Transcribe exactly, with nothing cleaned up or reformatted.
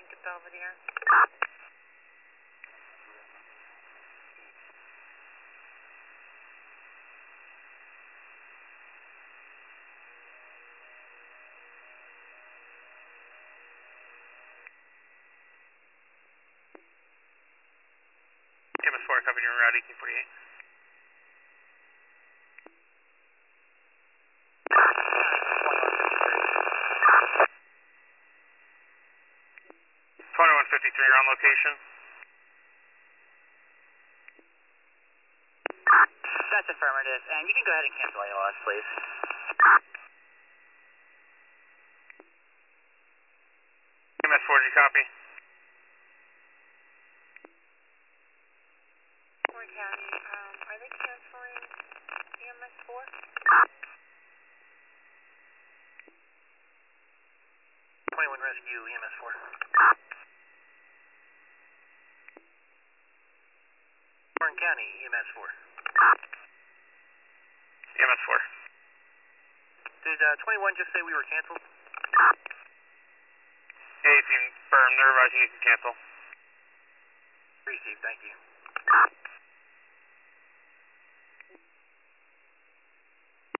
turning to Belvedere. E M S four, copy your route eighteen forty-eight. twenty-one fifty-three, you're on location. That's affirmative, and you can go ahead and cancel A L S, please. E M S four, did you copy? Warren County, um, are they canceling E M S four? twenty-one Rescue, E M S four. Warren County, E M S four. E M S four. Did uh, twenty-one just say we were canceled? eighteen, firm, they're advising you can cancel. Received, thank you.